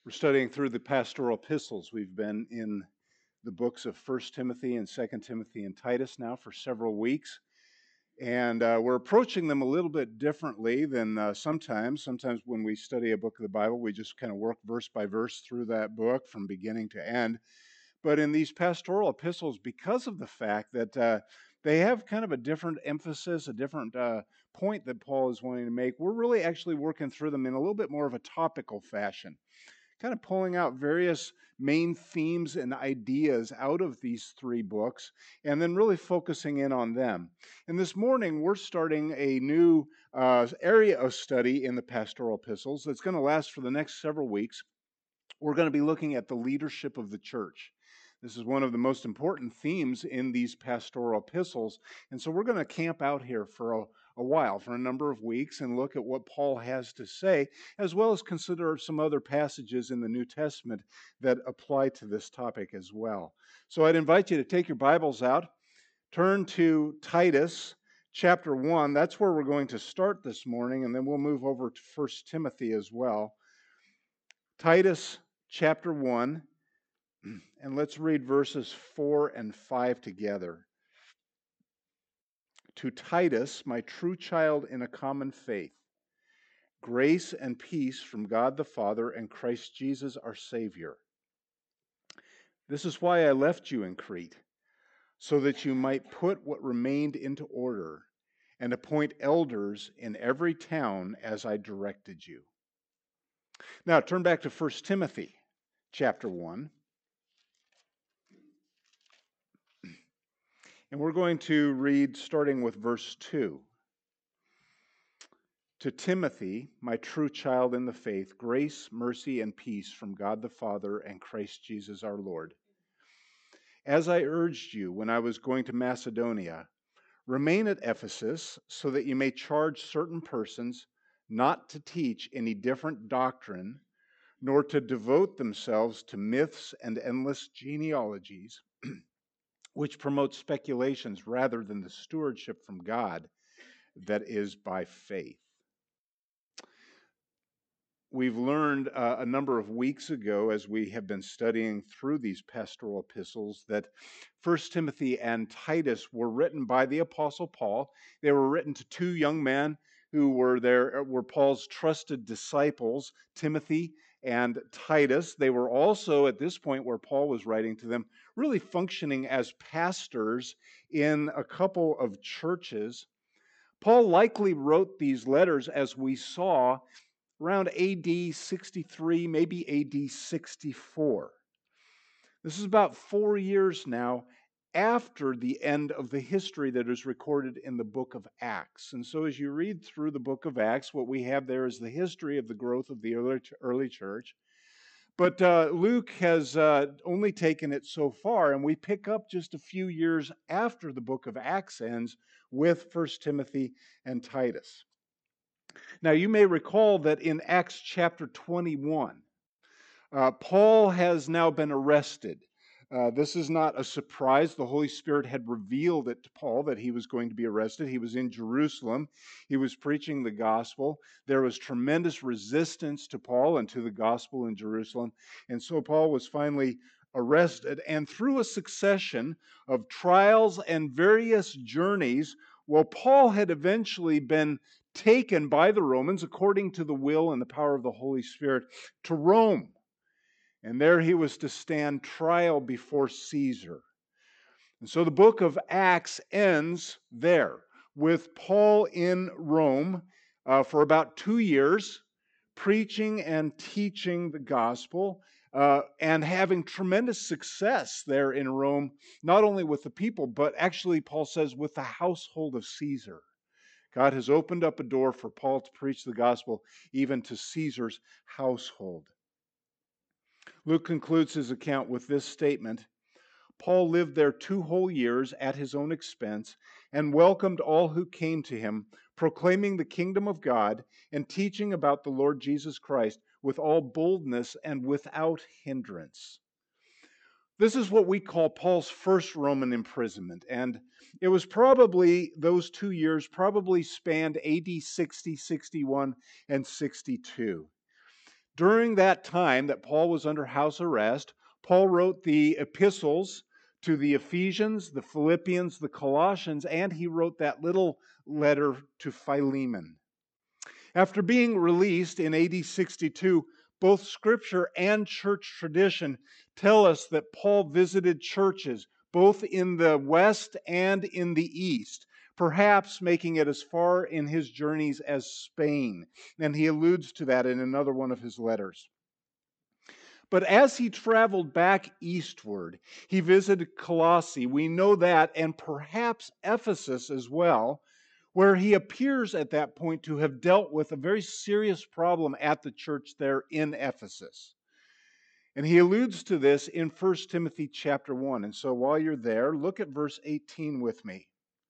We're studying through the pastoral epistles. We've been in the books of First Timothy and Second Timothy and Titus now for several weeks. And we're approaching them a little bit differently than sometimes. Sometimes when we study a book of the Bible, we just kind of work verse by verse through that book from beginning to end. But in these pastoral epistles, because of the fact that they have kind of a different emphasis, a different point that Paul is wanting to make, we're really actually working through them in a little bit more of a topical fashion, kind of pulling out various main themes and ideas out of these three books and then really focusing in on them. And this morning, we're starting a new area of study in the pastoral epistles that's going to last for the next several weeks. We're going to be looking at the leadership of the church. This is one of the most important themes in these pastoral epistles. And so we're going to camp out here for a while, for a number of weeks, and look at what Paul has to say, as well as consider some other passages in the New Testament that apply to this topic as well. So I'd invite you to take your Bibles out, turn to Titus chapter 1. That's where we're going to start this morning, and then we'll move over to 1 Timothy as well. Titus chapter 1, and let's read verses 4 and 5 together. To Titus, my true child in a common faith, grace and peace from God the Father and Christ Jesus our Savior. This is why I left you in Crete, so that you might put what remained into order and appoint elders in every town as I directed you. Now turn back to 1 Timothy chapter 1. And we're going to read starting with verse 2. To Timothy, my true child in the faith, grace, mercy, and peace from God the Father and Christ Jesus our Lord. As I urged you when I was going to Macedonia, remain at Ephesus so that you may charge certain persons not to teach any different doctrine, nor to devote themselves to myths and endless genealogies, which promote speculations rather than the stewardship from God that is by faith. We've learned a number of weeks ago, as we have been studying through these pastoral epistles, that 1 Timothy and Titus were written by the Apostle Paul. They were written to two young men who were Paul's trusted disciples, Timothy and Titus. They were also, at this point where Paul was writing to them, really functioning as pastors in a couple of churches. Paul likely wrote these letters, as we saw, around AD 63, maybe AD 64. This is about 4 years now after the end of the history that is recorded in the book of Acts. And so as you read through the book of Acts, what we have there is the history of the growth of the early church. But Luke has only taken it so far, and we pick up just a few years after the book of Acts ends with 1 Timothy and Titus. Now, you may recall that in Acts chapter 21, Paul has now been arrested. This is not a surprise. The Holy Spirit had revealed it to Paul that he was going to be arrested. He was in Jerusalem. He was preaching the gospel. There was tremendous resistance to Paul and to the gospel in Jerusalem. And so Paul was finally arrested. And through a succession of trials and various journeys, well, Paul had eventually been taken by the Romans, according to the will and the power of the Holy Spirit, to Rome. And there he was to stand trial before Caesar. And so the book of Acts ends there with Paul in Rome for about 2 years, preaching and teaching the gospel and having tremendous success there in Rome, not only with the people, but actually, Paul says, with the household of Caesar. God has opened up a door for Paul to preach the gospel even to Caesar's household. Luke concludes his account with this statement: Paul lived there 2 whole years at his own expense and welcomed all who came to him, proclaiming the kingdom of God and teaching about the Lord Jesus Christ with all boldness and without hindrance. This is what we call Paul's first Roman imprisonment, and it was probably, those 2 years probably spanned AD 60, 61, and 62. During that time that Paul was under house arrest, Paul wrote the epistles to the Ephesians, the Philippians, the Colossians, and he wrote that little letter to Philemon. After being released in AD 62, both scripture and church tradition tell us that Paul visited churches both in the West and in the East, perhaps making it as far in his journeys as Spain. And he alludes to that in another one of his letters. But as he traveled back eastward, he visited Colossae, we know that, and perhaps Ephesus as well, where he appears at that point to have dealt with a very serious problem at the church there in Ephesus. And he alludes to this in 1 Timothy chapter 1. And so while you're there, look at verse 18 with me.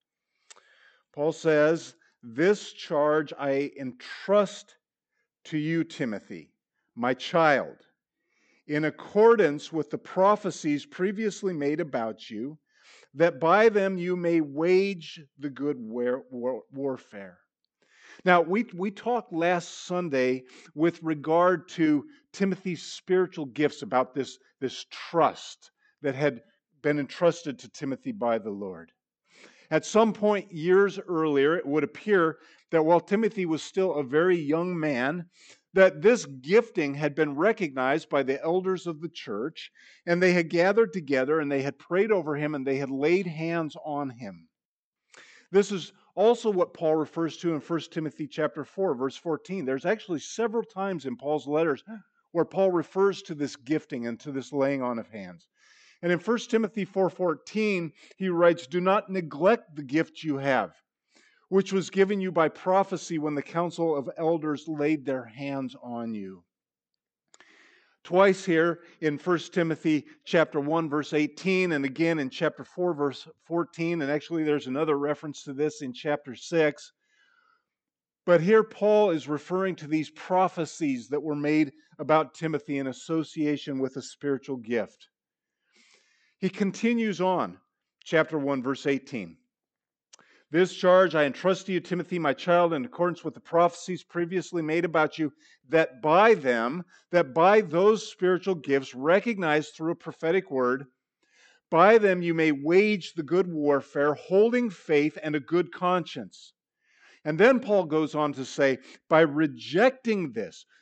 Paul says, "This charge I entrust to you, Timothy, my child, in accordance with the prophecies previously made about you, that by them you may wage the good warfare." Now, we talked last Sunday with regard to Timothy's spiritual gifts, about this trust that had been entrusted to Timothy by the Lord. At some point years earlier, it would appear that while Timothy was still a very young man, that this gifting had been recognized by the elders of the church, and they had gathered together and they had prayed over him and they had laid hands on him. This is also what Paul refers to in 1 Timothy chapter 4, verse 14. There's actually several times in Paul's letters where Paul refers to this gifting and to this laying on of hands. And in 1 Timothy 4:14, he writes, "Do not neglect the gift you have, which was given you by prophecy when the council of elders laid their hands on you." Twice here in 1 Timothy chapter 1, verse 18, and again in chapter 4, verse 14, and actually there's another reference to this in chapter 6. But here Paul is referring to these prophecies that were made about Timothy in association with a spiritual gift. He continues on, chapter 1, verse 18. "This charge I entrust to you, Timothy, my child, in accordance with the prophecies previously made about you, that by those spiritual gifts recognized through a prophetic word, by them you may wage the good warfare, holding faith and a good conscience." And then Paul goes on to say, by rejecting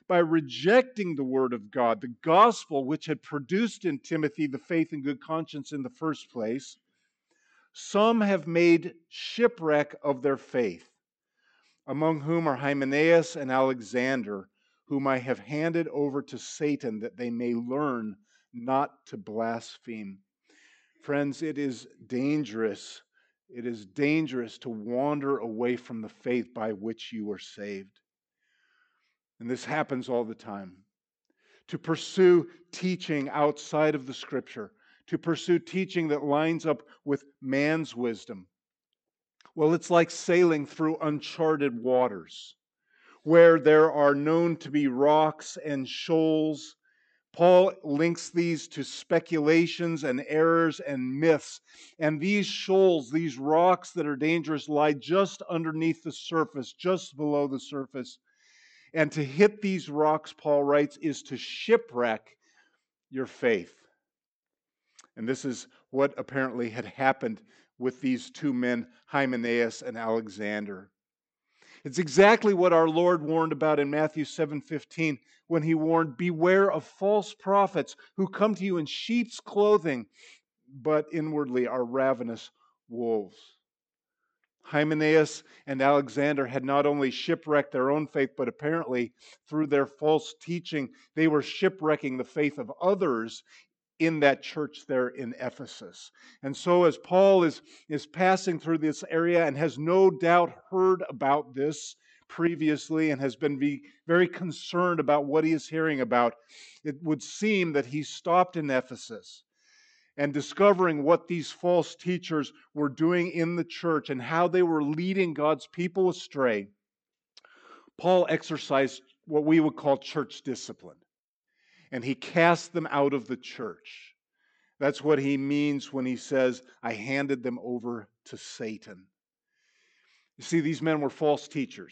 the word of God, the gospel which had produced in Timothy the faith and good conscience in the first place, some have made shipwreck of their faith, among whom are Hymenaeus and Alexander, whom I have handed over to Satan that they may learn not to blaspheme. Friends, it is dangerous. It is dangerous to wander away from the faith by which you are saved. And this happens all the time. To pursue teaching outside of the Scripture, to pursue teaching that lines up with man's wisdom. Well, it's like sailing through uncharted waters, where there are known to be rocks and shoals. Paul links these to speculations and errors and myths. And these shoals, these rocks that are dangerous, lie just underneath the surface, just below the surface. And to hit these rocks, Paul writes, is to shipwreck your faith. And this is what apparently had happened with these two men, Hymenaeus and Alexander. It's exactly what our Lord warned about in Matthew 7:15 when he warned, "Beware of false prophets who come to you in sheep's clothing, but inwardly are ravenous wolves." Hymenaeus and Alexander had not only shipwrecked their own faith, but apparently through their false teaching, they were shipwrecking the faith of others in that church there in Ephesus. And so as Paul is passing through this area and has no doubt heard about this previously and has been very concerned about what he is hearing about, it would seem that he stopped in Ephesus and discovering what these false teachers were doing in the church and how they were leading God's people astray. Paul exercised what we would call church discipline, and he cast them out of the church. That's what he means when he says, "I handed them over to Satan." You see, these men were false teachers.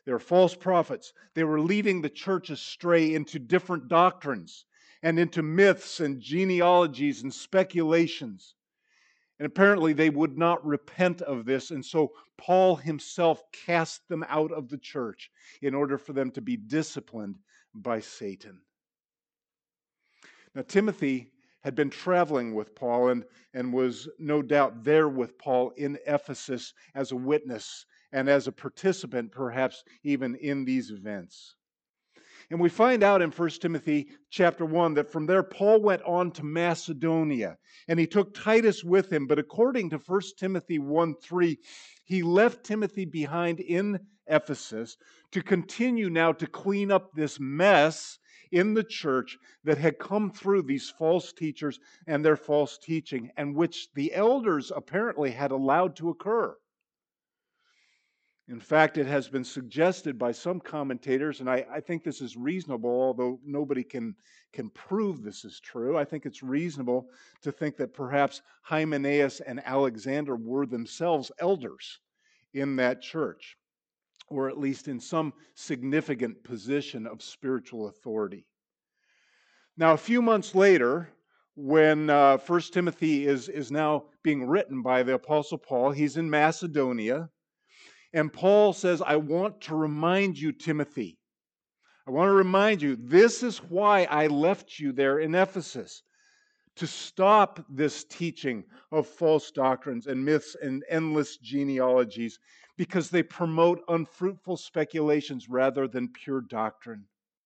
They were false prophets. They were leading the church astray into different doctrines and into myths and genealogies and speculations. And apparently they would not repent of this, and so Paul himself cast them out of the church in order for them to be disciplined by Satan. Now, Timothy had been traveling with Paul and was no doubt there with Paul in Ephesus as a witness and as a participant, perhaps even in these events. And we find out in 1 Timothy chapter 1 that from there Paul went on to Macedonia, and he took Titus with him. But according to 1 Timothy 1:3, he left Timothy behind in Ephesus to continue now to clean up this mess in the church that had come through these false teachers and their false teaching, and which the elders apparently had allowed to occur. In fact, it has been suggested by some commentators, and I think this is reasonable, although nobody can prove this is true. I think it's reasonable to think that perhaps Hymenaeus and Alexander were themselves elders in that church, or at least in some significant position of spiritual authority. Now, a few months later, when 1 Timothy is now being written by the Apostle Paul, he's in Macedonia. And Paul says, I want to remind you, Timothy. I want to remind you, this is why I left you there in Ephesus, to stop this teaching of false doctrines and myths and endless genealogies, because they promote unfruitful speculations rather than pure doctrine.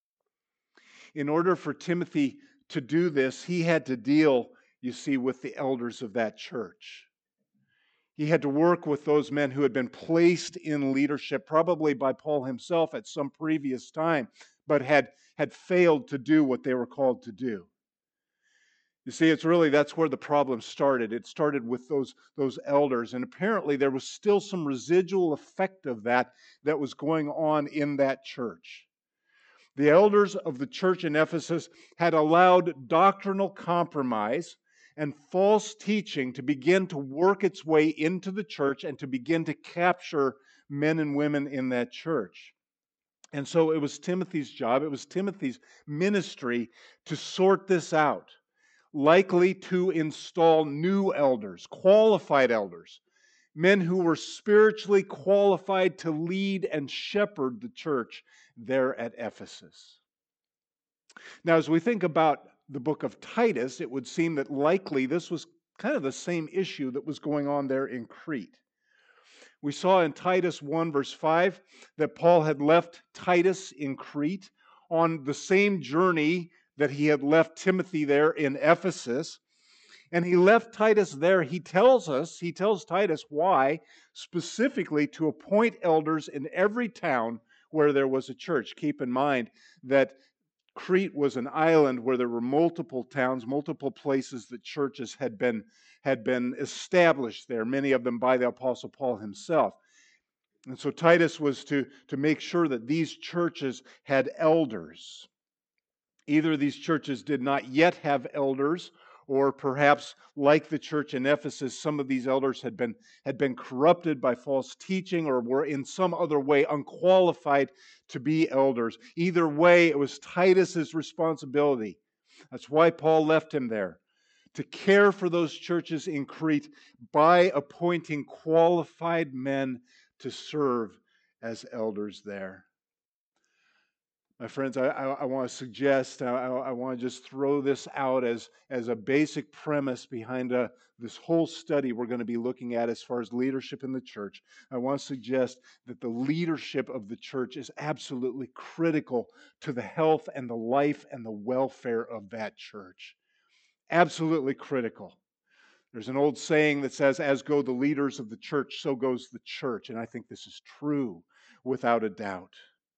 In order for Timothy to do this, he had to deal, you see, with the elders of that church. He had to work with those men who had been placed in leadership, probably by Paul himself at some previous time, but had failed to do what they were called to do. You see, that's where the problem started. It started with those elders, and apparently there was still some residual effect of that was going on in that church. The elders of the church in Ephesus had allowed doctrinal compromise and false teaching to begin to work its way into the church and to begin to capture men and women in that church. And so it was Timothy's job, it was Timothy's ministry to sort this out, likely to install new elders, qualified elders, men who were spiritually qualified to lead and shepherd the church there at Ephesus. Now, as we think about the book of Titus, it would seem that likely this was kind of the same issue that was going on there in Crete. We saw in Titus 1 verse 5 that Paul had left Titus in Crete on the same journey that he had left Timothy there in Ephesus. And he left Titus there. He tells Titus why, specifically to appoint elders in every town where there was a church. Keep in mind that Crete was an island where there were multiple towns, multiple places that churches had been established there, many of them by the Apostle Paul himself. And so Titus was to make sure that these churches had elders. Either these churches did not yet have elders, or perhaps, like the church in Ephesus, some of these elders had been corrupted by false teaching or were in some other way unqualified to be elders. Either way, it was Titus's responsibility. That's why Paul left him there, to care for those churches in Crete by appointing qualified men to serve as elders there. My friends, I want to suggest, I want to just throw this out as a basic premise behind this whole study we're going to be looking at as far as leadership in the church. I want to suggest that the leadership of the church is absolutely critical to the health and the life and the welfare of that church. Absolutely critical. There's an old saying that says, as go the leaders of the church, so goes the church. And I think this is true without a doubt.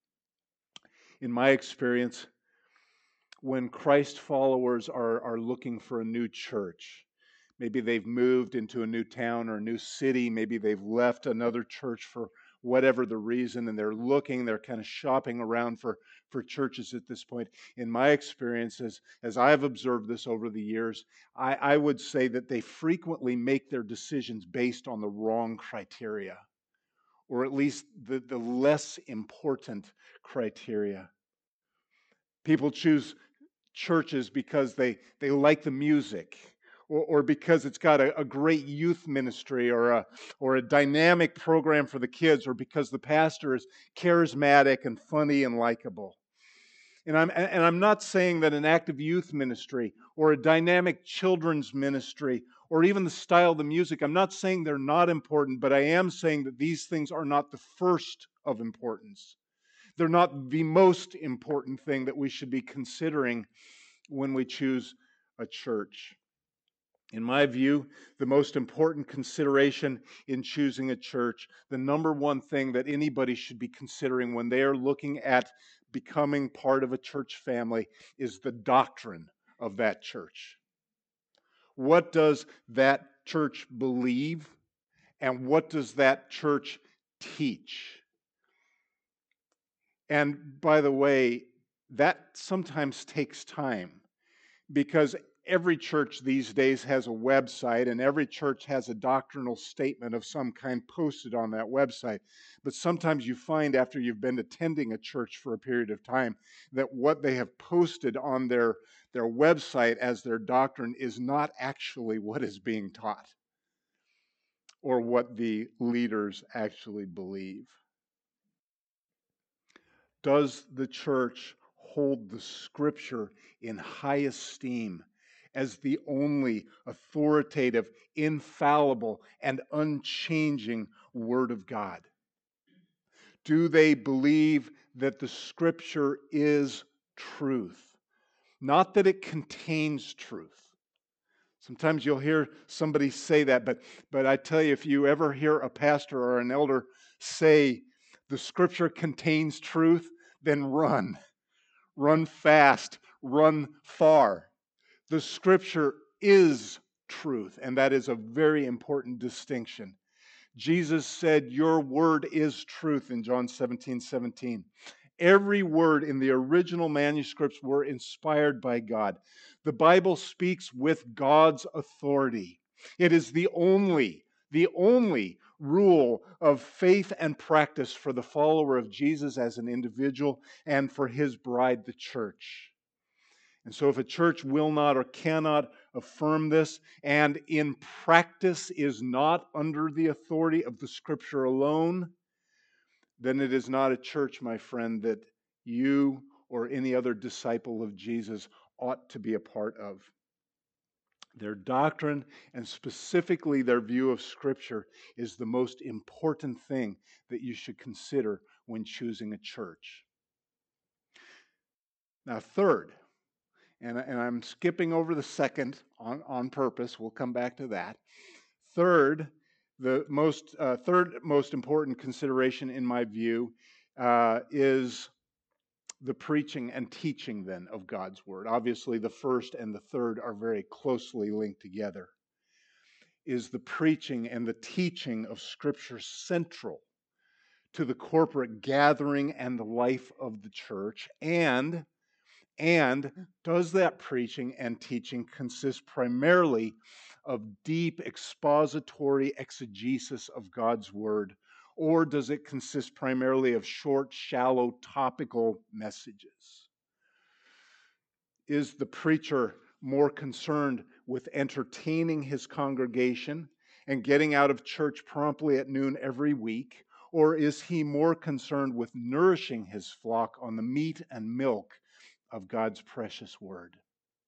In my experience, when Christ followers are looking for a new church, maybe they've moved into a new town or a new city, maybe they've left another church for whatever the reason, and they're kind of shopping around for churches at this point. In my experience, as I've observed this over the years, I would say that they frequently make their decisions based on the wrong criteria, or at least the less important criteria. People choose churches because they like the music, or because it's got a great youth ministry, or a dynamic program for the kids, or because the pastor is charismatic and funny and likable. And I'm not saying that an active youth ministry or a dynamic children's ministry or even the style of the music, I'm not saying they're not important, but I am saying that these things are not the first of importance. They're not the most important thing that we should be considering when we choose a church. In my view, the most important consideration in choosing a church, the number one thing that anybody should be considering when they are looking at becoming part of a church family, is the doctrine of that church. What does that church believe, and what does that church teach? And by the way, that sometimes takes time, because every church these days has a website, and every church has a doctrinal statement of some kind posted on that website. But sometimes you find, after you've been attending a church for a period of time, that what they have posted on their website as their doctrine is not actually what is being taught or what the leaders actually believe. Does the church hold the Scripture in high esteem as the only authoritative, infallible, and unchanging Word of God? Do they believe that the Scripture is truth? Not that it contains truth. Sometimes you'll hear somebody say that, but I tell you, if you ever hear a pastor or an elder say the Scripture contains truth, then run. Run fast, run far. The Scripture is truth, and that is a very important distinction. Jesus said, "Your word is truth," in John 17:17. Every word in the original manuscripts were inspired by God. The Bible speaks with God's authority. It is the only rule of faith and practice for the follower of Jesus as an individual and for his bride, the church. And so if a church will not or cannot affirm this, and in practice is not under the authority of the Scripture alone, then it is not a church, my friend, that you or any other disciple of Jesus ought to be a part of. Their doctrine, and specifically their view of Scripture, is the most important thing that you should consider when choosing a church. Now, third, and I'm skipping over the second on purpose. We'll come back to that. Third, the third most important consideration in my view is the preaching and teaching then of God's Word. Obviously, the first and the third are very closely linked together. Is the preaching and the teaching of Scripture central to the corporate gathering and the life of the church? And does that preaching and teaching consist primarily of deep expository exegesis of God's Word, or does it consist primarily of short, shallow, topical messages? Is the preacher more concerned with entertaining his congregation and getting out of church promptly at noon every week, or is he more concerned with nourishing his flock on the meat and milk of God's precious Word?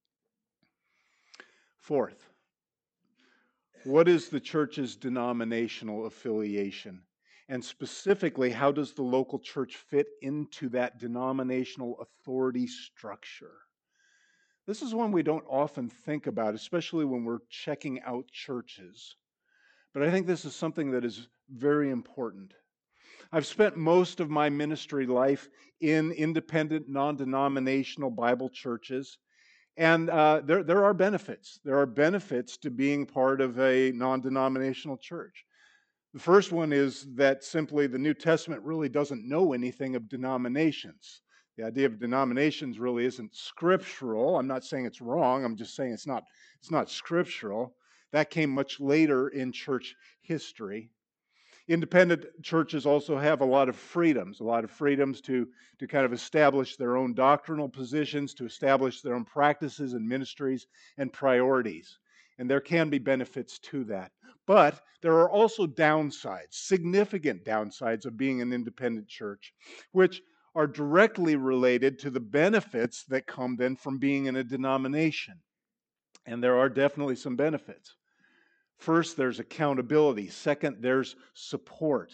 Fourth, what is the church's denominational affiliation? And specifically, how does the local church fit into that denominational authority structure? This is one we don't often think about, especially when we're checking out churches. But I think this is something that is very important. I've spent most of my ministry life in independent, non-denominational Bible churches. And there are benefits. There are benefits to being part of a non-denominational church. The first one is that simply the New Testament really doesn't know anything of denominations. The idea of denominations really isn't scriptural. I'm not saying it's wrong. I'm just saying it's not scriptural. That came much later in church history. Independent churches also have a lot of freedoms to kind of establish their own doctrinal positions, to establish their own practices and ministries and priorities. And there can be benefits to that. But there are also downsides, significant downsides of being an independent church, which are directly related to the benefits that come then from being in a denomination. And there are definitely some benefits. First, there's accountability. Second, there's support.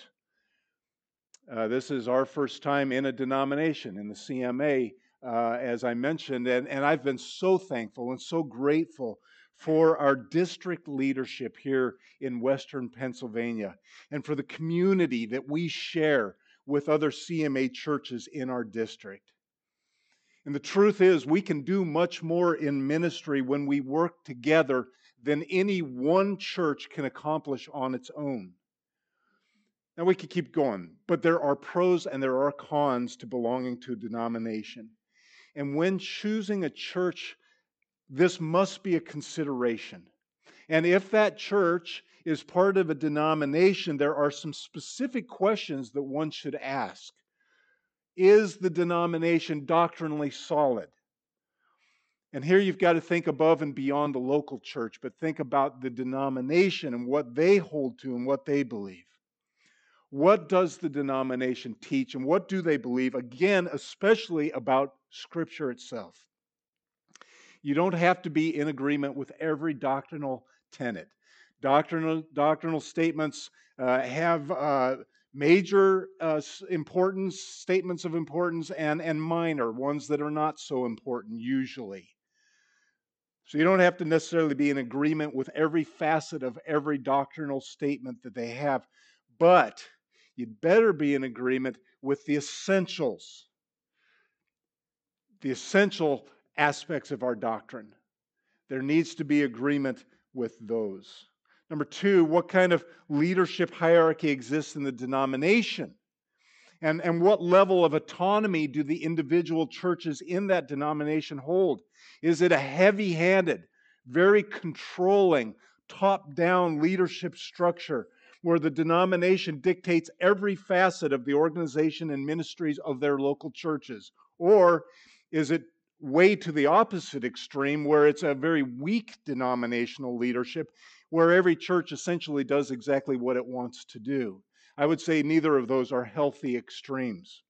This is our first time in a denomination, in the CMA, as I mentioned, and I've been so thankful and so grateful for our district leadership here in Western Pennsylvania and for the community that we share with other CMA churches in our district. And the truth is, we can do much more in ministry when we work together than any one church can accomplish on its own. Now, we could keep going, but there are pros and there are cons to belonging to a denomination. And when choosing a church, this must be a consideration. And if that church is part of a denomination, there are some specific questions that one should ask. Is the denomination doctrinally solid? And here you've got to think above and beyond the local church, but think about the denomination and what they hold to and what they believe. What does the denomination teach and what do they believe? Again, especially about Scripture itself. You don't have to be in agreement with every doctrinal tenet. Doctrinal statements have major importance, statements of importance, and minor, ones that are not so important usually. So you don't have to necessarily be in agreement with every facet of every doctrinal statement that they have, but you'd better be in agreement with the essential aspects of our doctrine. There needs to be agreement with those. Number two, what kind of leadership hierarchy exists in the denomination? And what level of autonomy do the individual churches in that denomination hold? Is it a heavy-handed, very controlling, top-down leadership structure where the denomination dictates every facet of the organization and ministries of their local churches? Or is it way to the opposite extreme where it's a very weak denominational leadership where every church essentially does exactly what it wants to do? I would say neither of those are healthy extremes.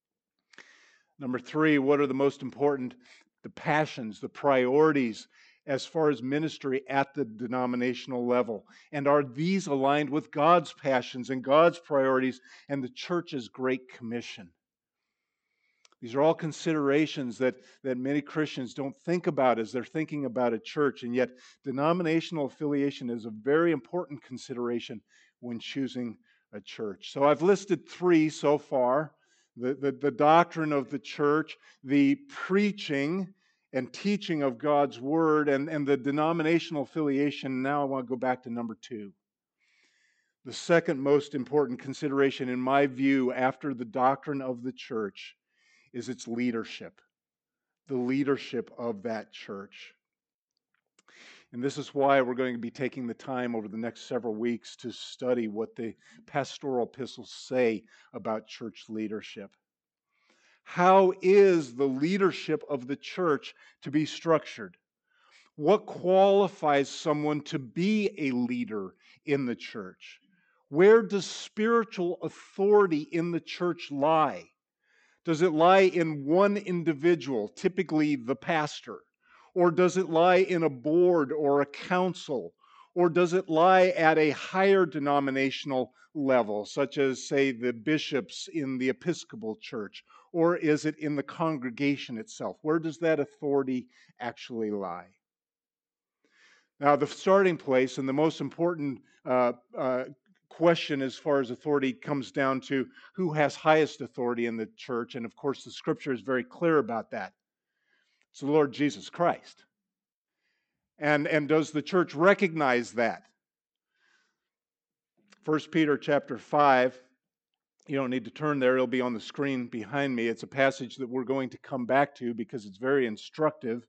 Number three, what are the most important? The passions, the priorities as far as ministry at the denominational level. And are these aligned with God's passions and God's priorities and the church's Great Commission? These are all considerations that many Christians don't think about as they're thinking about a church, and yet denominational affiliation is a very important consideration when choosing a church. So I've listed three so far: the doctrine of the church, the preaching and teaching of God's Word, and the denominational affiliation. Now I want to go back to number two. The second most important consideration, in my view, after the doctrine of the church, is its leadership, the leadership of that church. And this is why we're going to be taking the time over the next several weeks to study what the pastoral epistles say about church leadership. How is the leadership of the church to be structured? What qualifies someone to be a leader in the church? Where does spiritual authority in the church lie? Does it lie in one individual, typically the pastor? Or does it lie in a board or a council? Or does it lie at a higher denominational level, such as, say, the bishops in the Episcopal Church? Or is it in the congregation itself? Where does that authority actually lie? Now, the starting place and the most important question as far as authority comes down to who has highest authority in the church. And of course, the scripture is very clear about that. It's the Lord Jesus Christ. And does the church recognize that? 1 Peter chapter 5, you don't need to turn there, it'll be on the screen behind me. It's a passage that we're going to come back to because it's very instructive.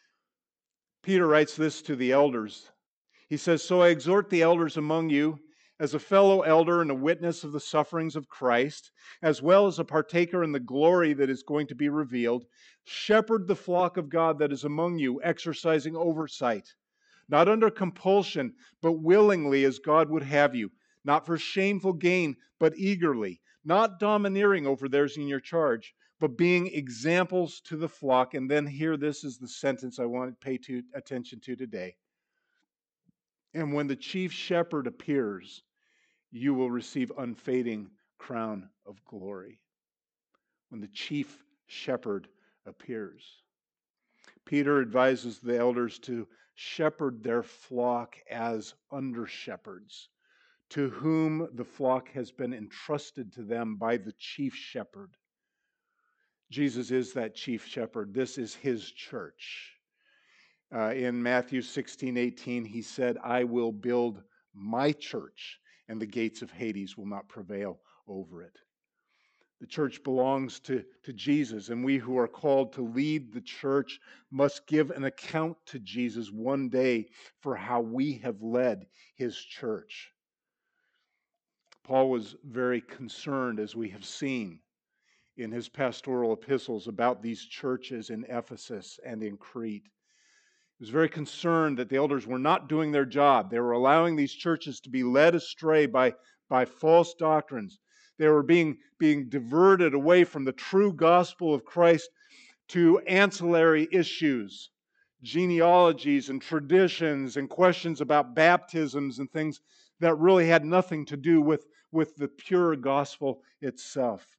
Peter writes this to the elders. He says, "So I exhort the elders among you as a fellow elder and a witness of the sufferings of Christ, as well as a partaker in the glory that is going to be revealed, shepherd the flock of God that is among you, exercising oversight, not under compulsion, but willingly as God would have you, not for shameful gain, but eagerly, not domineering over those in your charge, but being examples to the flock. And then here, this is the sentence I want to pay attention to today. And when the chief shepherd appears, you will receive unfading crown of glory. When the chief shepherd appears. Peter advises the elders to shepherd their flock as under shepherds, to whom the flock has been entrusted to them by the chief shepherd. Jesus is that chief shepherd. This is his church. In Matthew 16:18, he said, I will build my church, and the gates of Hades will not prevail over it. The church belongs to Jesus, and we who are called to lead the church must give an account to Jesus one day for how we have led his church. Paul was very concerned, as we have seen in his pastoral epistles, about these churches in Ephesus and in Crete. He was very concerned that the elders were not doing their job. They were allowing these churches to be led astray by false doctrines. They were being diverted away from the true gospel of Christ to ancillary issues, genealogies and traditions and questions about baptisms and things that really had nothing to do with the pure gospel itself.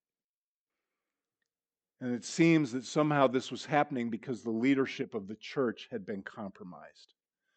And it seems that somehow this was happening because the leadership of the church had been compromised.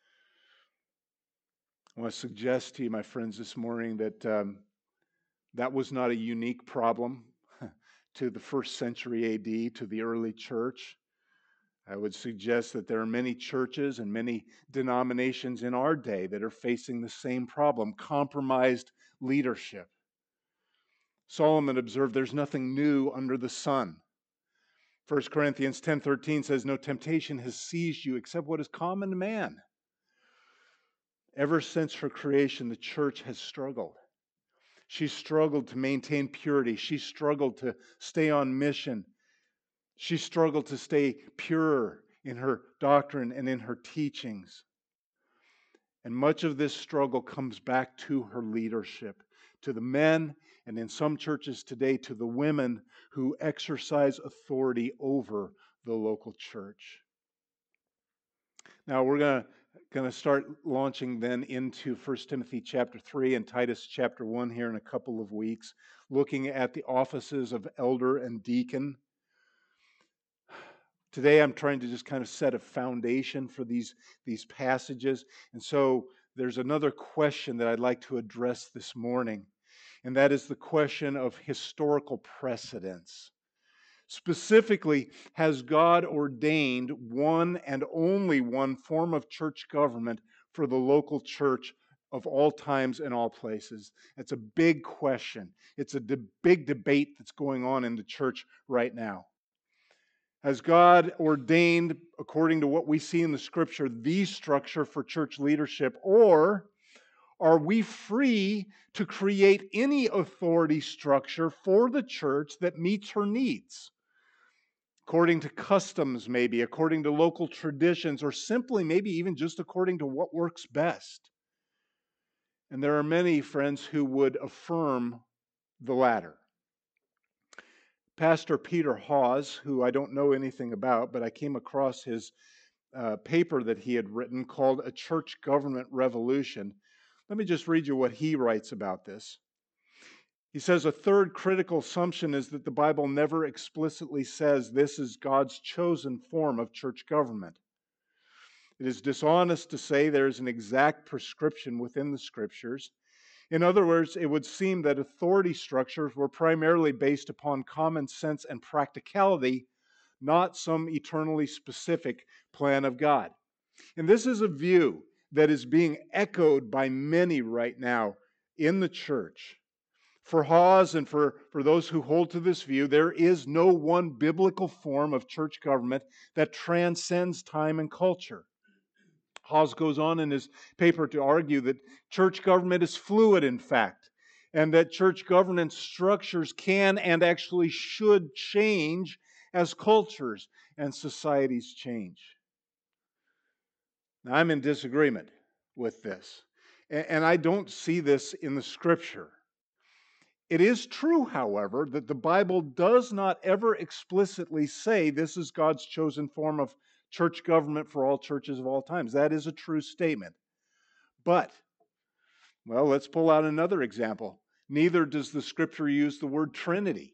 I want to suggest to you, my friends, this morning that that was not a unique problem to the first century AD, to the early church. I would suggest that there are many churches and many denominations in our day that are facing the same problem, compromised leadership. Solomon observed there's nothing new under the sun. 1 Corinthians 10:13 says, no temptation has seized you except what is common to man. Ever since her creation, the church has struggled. She struggled to maintain purity. She struggled to stay on mission. She struggled to stay pure in her doctrine and in her teachings. And much of this struggle comes back to her leadership, to the men, and in some churches today, to the women who exercise authority over the local church. Now we're going to start launching then into 1 Timothy chapter 3 and Titus chapter 1 here in a couple of weeks, looking at the offices of elder and deacon. Today I'm trying to just kind of set a foundation for these passages. And so there's another question that I'd like to address this morning, and that is the question of historical precedence. Specifically, has God ordained one and only one form of church government for the local church of all times and all places? It's a big question. It's a big debate that's going on in the church right now. Has God ordained, according to what we see in the Scripture, the structure for church leadership, or are we free to create any authority structure for the church that meets her needs? According to customs, maybe, according to local traditions, or simply maybe even just according to what works best. And there are many friends who would affirm the latter. Pastor Peter Hawes, who I don't know anything about, but I came across his paper that he had written called A Church Government Revolution. Let me just read you what he writes about this. He says, a third critical assumption is that the Bible never explicitly says this is God's chosen form of church government. It is dishonest to say there is an exact prescription within the Scriptures. In other words, it would seem that authority structures were primarily based upon common sense and practicality, not some eternally specific plan of God. And this is a view that is being echoed by many right now in the church. For Hawes and for those who hold to this view, there is no one biblical form of church government that transcends time and culture. Hawes goes on in his paper to argue that church government is fluid, in fact, and that church governance structures can and actually should change as cultures and societies change. Now, I'm in disagreement with this, and I don't see this in the Scripture. It is true, however, that the Bible does not ever explicitly say this is God's chosen form of church government for all churches of all times. That is a true statement. But, well, let's pull out another example. Neither does the Scripture use the word Trinity.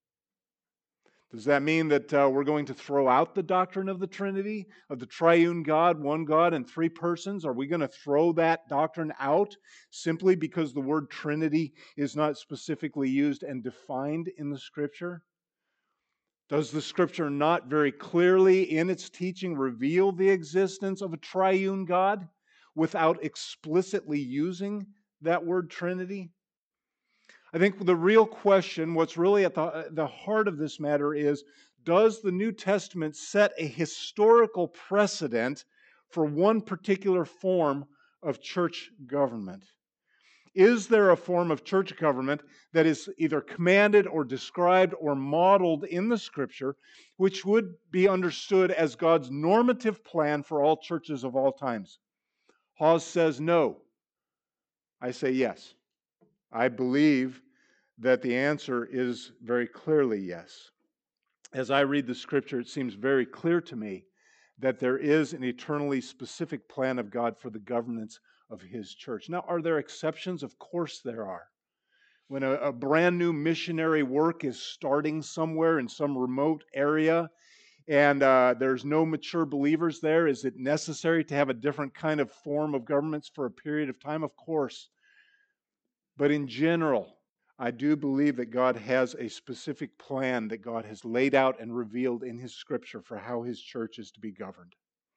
Does that mean that we're going to throw out the doctrine of the Trinity, of the triune God, one God, and three persons? Are we going to throw that doctrine out simply because the word Trinity is not specifically used and defined in the Scripture? Does the Scripture not very clearly in its teaching reveal the existence of a triune God without explicitly using that word Trinity? I think the real question, what's really at the heart of this matter is, does the New Testament set a historical precedent for one particular form of church government? Is there a form of church government that is either commanded or described or modeled in the Scripture, which would be understood as God's normative plan for all churches of all times? Hawes says no. I say yes. I believe that the answer is very clearly yes. As I read the Scripture, it seems very clear to me that there is an eternally specific plan of God for the governance of His church. Now, are there exceptions? Of course there are. When a brand new missionary work is starting somewhere in some remote area and there's no mature believers there, is it necessary to have a different kind of form of governments for a period of time? Of course. But in general, I do believe that God has a specific plan that God has laid out and revealed in His Scripture for how His church is to be governed.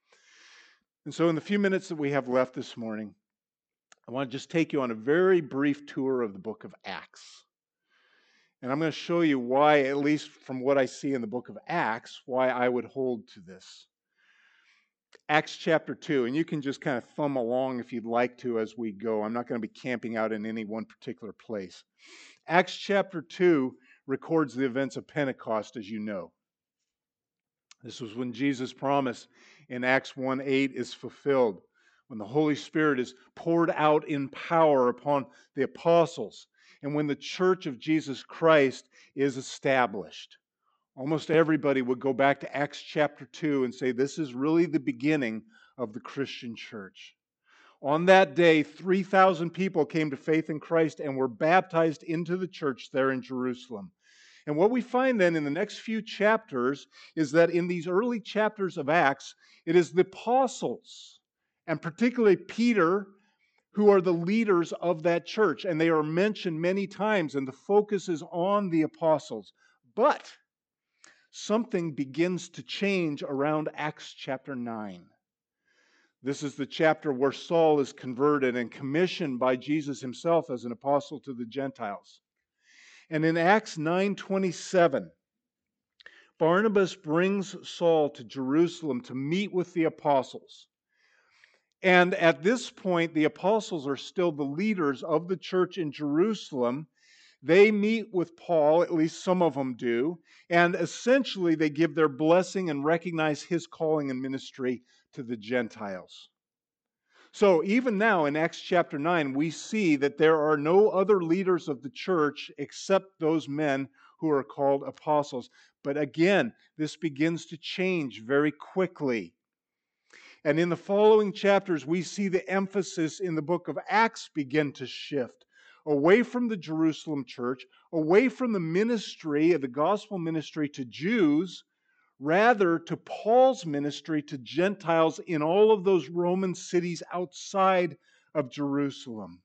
And so in the few minutes that we have left this morning, I want to just take you on a very brief tour of the book of Acts. And I'm going to show you why, at least from what I see in the book of Acts, why I would hold to this. Acts chapter 2, and you can just kind of thumb along if you'd like to as we go. I'm not going to be camping out in any one particular place. Acts chapter 2 records the events of Pentecost, as you know. This was when Jesus' promise in Acts 1:8 is fulfilled, when the Holy Spirit is poured out in power upon the apostles, and when the church of Jesus Christ is established. Almost everybody would go back to Acts chapter 2 and say this is really the beginning of the Christian church. On that day, 3,000 people came to faith in Christ and were baptized into the church there in Jerusalem. And what we find then in the next few chapters is that in these early chapters of Acts, it is the apostles, and particularly Peter, who are the leaders of that church. And they are mentioned many times, and the focus is on the apostles. But something begins to change around Acts chapter 9. This is the chapter where Saul is converted and commissioned by Jesus himself as an apostle to the Gentiles. And in Acts 9:27, Barnabas brings Saul to Jerusalem to meet with the apostles. And at this point, the apostles are still the leaders of the church in Jerusalem. They meet with Paul, at least some of them do, and essentially they give their blessing and recognize his calling and ministry to the Gentiles. So even now in Acts chapter 9, we see that there are no other leaders of the church except those men who are called apostles. But again, this begins to change very quickly. And in the following chapters, we see the emphasis in the book of Acts begin to shift away from the Jerusalem church, away from the ministry, the gospel ministry to Jews, rather to Paul's ministry to Gentiles in all of those Roman cities outside of Jerusalem.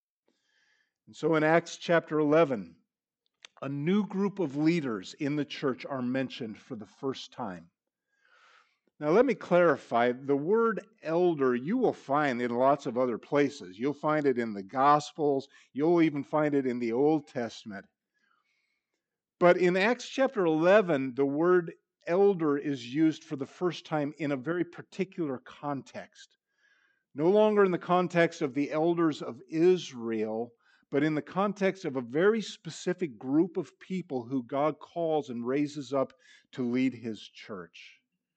And so in Acts chapter 11, a new group of leaders in the church are mentioned for the first time. Now let me clarify, the word elder you will find in lots of other places. You'll find it in the Gospels, you'll even find it in the Old Testament. But in Acts chapter 11, the word elder is used for the first time in a very particular context. No longer in the context of the elders of Israel, but in the context of a very specific group of people who God calls and raises up to lead His church.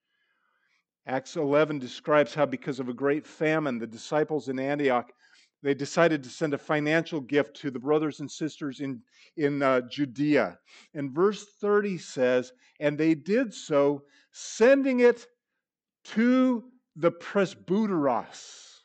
Acts 11 describes how because of a great famine, the disciples in Antioch, they decided to send a financial gift to the brothers and sisters in Judea. And verse 30 says, and they did so, sending it to the presbyteros,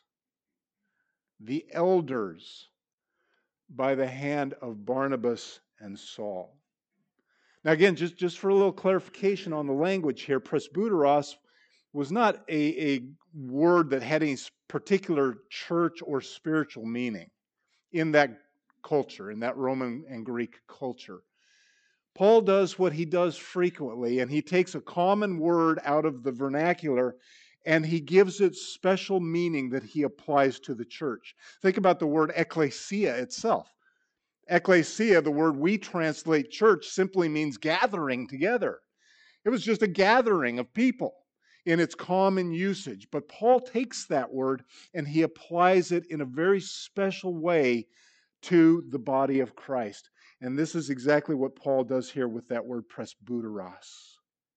the elders, by the hand of Barnabas and Saul. Now again, just for a little clarification on the language here, presbyteros was not a word that had any particular church or spiritual meaning in that culture, in that Roman and Greek culture. Paul does what he does frequently, and he takes a common word out of the vernacular and he gives it special meaning that he applies to the church. Think about the word ecclesia itself. Ecclesia, the word we translate church, simply means gathering together. It was just a gathering of people in its common usage. But Paul takes that word and he applies it in a very special way to the body of Christ. And this is exactly what Paul does here with that word presbyteros.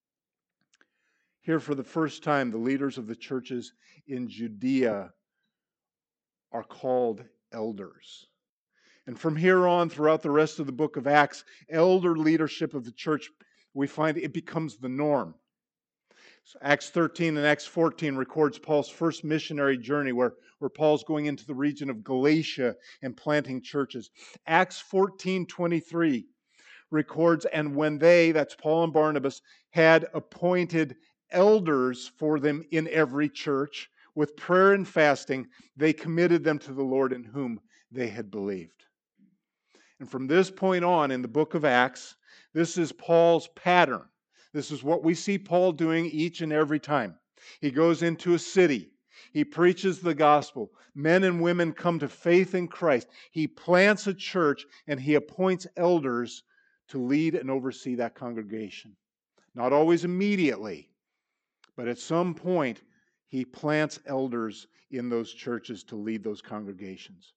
Here, for the first time, the leaders of the churches in Judea are called elders. And from here on, throughout the rest of the book of Acts, elder leadership of the church, we find it becomes the norm. So Acts 13 and Acts 14 records Paul's first missionary journey where Paul's going into the region of Galatia and planting churches. Acts 14:23 records, and when they, that's Paul and Barnabas, had appointed elders for them in every church, with prayer and fasting, they committed them to the Lord in whom they had believed. And from this point on in the book of Acts, this is Paul's pattern. This is what we see Paul doing each and every time. He goes into a city. He preaches the gospel. Men and women come to faith in Christ. He plants a church and he appoints elders to lead and oversee that congregation. Not always immediately, but at some point, he plants elders in those churches to lead those congregations.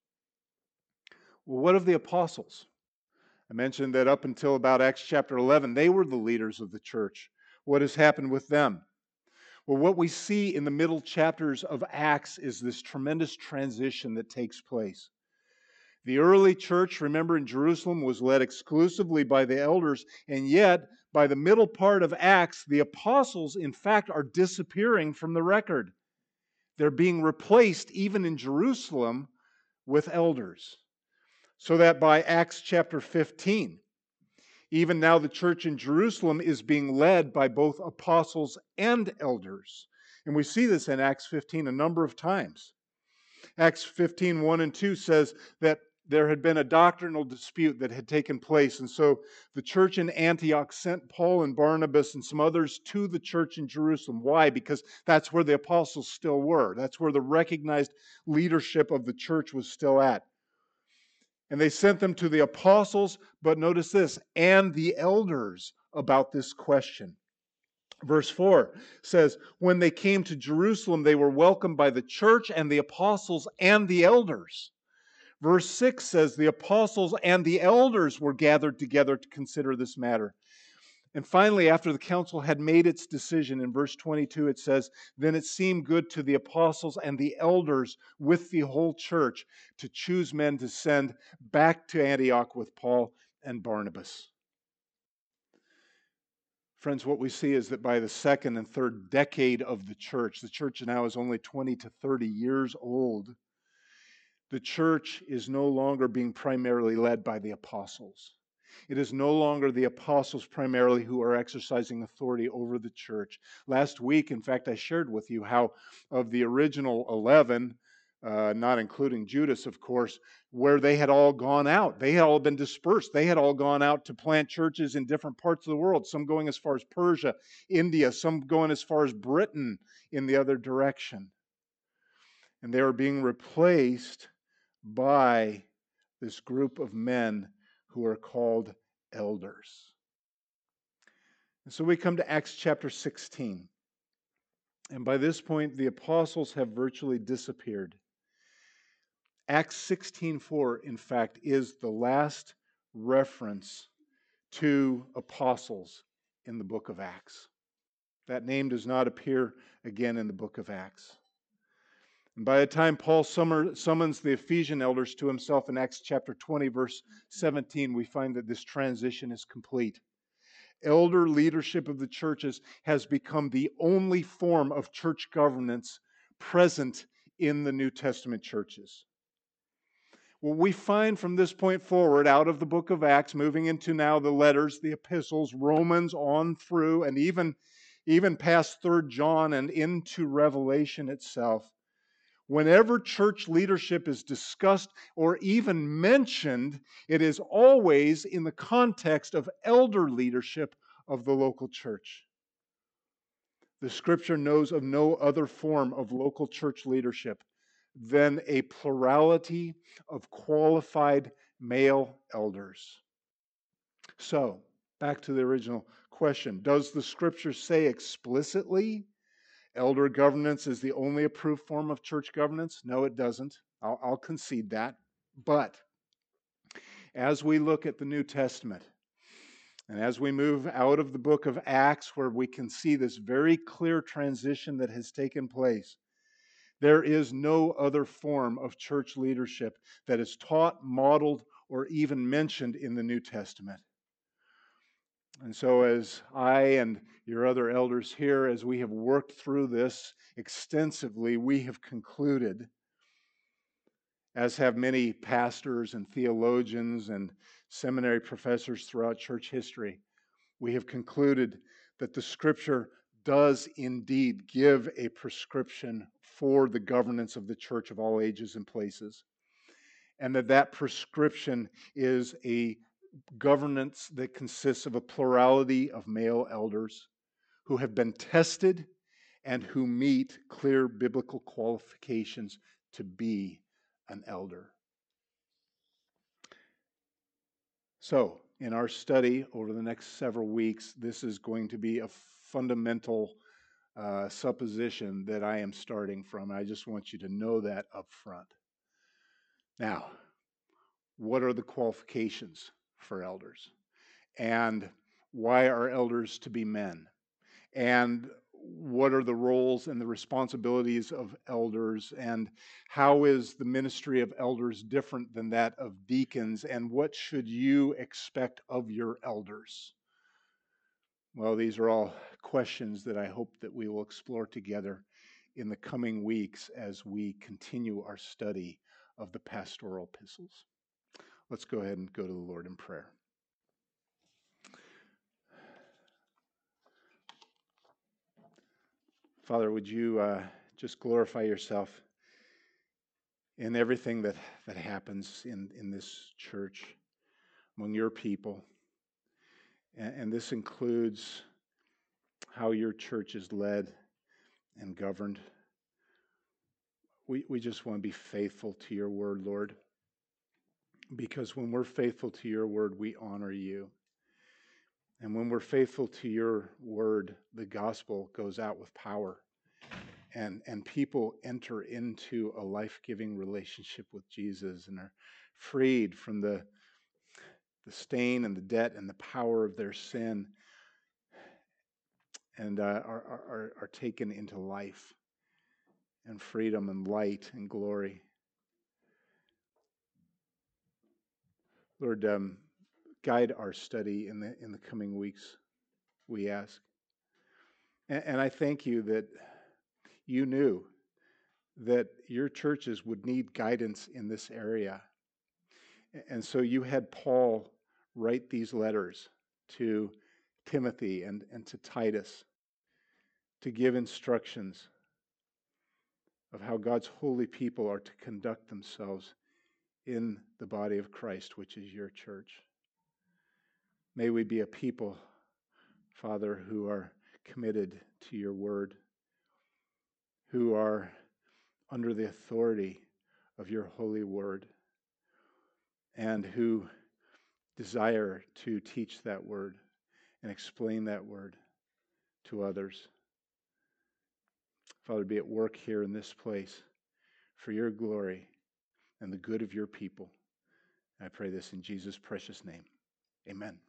Well, what of the apostles? I mentioned that up until about Acts chapter 11, they were the leaders of the church. What has happened with them? Well, what we see in the middle chapters of Acts is this tremendous transition that takes place. The early church, remember, in Jerusalem was led exclusively by the elders, and yet, by the middle part of Acts, the apostles, in fact, are disappearing from the record. They're being replaced, even in Jerusalem, with elders. So that by Acts chapter 15, even now the church in Jerusalem is being led by both apostles and elders. And we see this in Acts 15 a number of times. Acts 15, 1 and 2 says that there had been a doctrinal dispute that had taken place. And so the church in Antioch sent Paul and Barnabas and some others to the church in Jerusalem. Why? Because that's where the apostles still were. That's where the recognized leadership of the church was still at. And they sent them to the apostles, but notice this, and the elders about this question. Verse 4 says, when they came to Jerusalem, they were welcomed by the church and the apostles and the elders. Verse 6 says, the apostles and the elders were gathered together to consider this matter. And finally, after the council had made its decision, in verse 22 it says, then it seemed good to the apostles and the elders with the whole church to choose men to send back to Antioch with Paul and Barnabas. Friends, what we see is that by the second and third decade of the church now is only 20 to 30 years old, the church is no longer being primarily led by the apostles. It is no longer the apostles primarily who are exercising authority over the church. Last week, in fact, I shared with you how of the original 11, not including Judas, of course, where they had all gone out. They had all been dispersed. They had all gone out to plant churches in different parts of the world, some going as far as Persia, India, some going as far as Britain in the other direction. And they were being replaced by this group of men who are called elders. And so we come to Acts chapter 16. And by this point, the apostles have virtually disappeared. Acts 16:4, in fact, is the last reference to apostles in the book of Acts. That name does not appear again in the book of Acts. And by the time Paul summons the Ephesian elders to himself in Acts chapter 20, verse 17, we find that this transition is complete. Elder leadership of the churches has become the only form of church governance present in the New Testament churches. What we find from this point forward, out of the book of Acts, moving into now the letters, the epistles, Romans on through, and even past 3rd John and into Revelation itself, whenever church leadership is discussed or even mentioned, it is always in the context of elder leadership of the local church. The Scripture knows of no other form of local church leadership than a plurality of qualified male elders. So, back to the original question. Does the Scripture say explicitly elder governance is the only approved form of church governance? No, it doesn't. I'll concede that. But as we look at the New Testament, and as we move out of the book of Acts, where we can see this very clear transition that has taken place, there is no other form of church leadership that is taught, modeled, or even mentioned in the New Testament. And so as I and your other elders here, as we have worked through this extensively, we have concluded, as have many pastors and theologians and seminary professors throughout church history, we have concluded that the Scripture does indeed give a prescription for the governance of the church of all ages and places, and that prescription is a governance that consists of a plurality of male elders who have been tested and who meet clear biblical qualifications to be an elder. So, in our study over the next several weeks, this is going to be a fundamental supposition that I am starting from. I just want you to know that up front. Now, what are the qualifications for elders? And why are elders to be men? And what are the roles and the responsibilities of elders? And how is the ministry of elders different than that of deacons? And what should you expect of your elders? Well, these are all questions that I hope that we will explore together in the coming weeks as we continue our study of the pastoral epistles. Let's go ahead and go to the Lord in prayer. Father, would you just glorify yourself in everything that happens in this church, among your people. And this includes how your church is led and governed. We just want to be faithful to your word, Lord, because when we're faithful to your word, we honor you. And when we're faithful to your word, the gospel goes out with power. And people enter into a life-giving relationship with Jesus and are freed from the stain and the debt and the power of their sin, and are taken into life and freedom and light and glory. Lord, guide our study in the coming weeks, we ask. And I thank you that you knew that your churches would need guidance in this area. And so you had Paul write these letters to Timothy and to Titus to give instructions of how God's holy people are to conduct themselves in the body of Christ, which is your church. May we be a people, Father, who are committed to your word, who are under the authority of your holy word, and who desire to teach that word and explain that word to others. Father, be at work here in this place for your glory and the good of your people. I pray this in Jesus' precious name. Amen.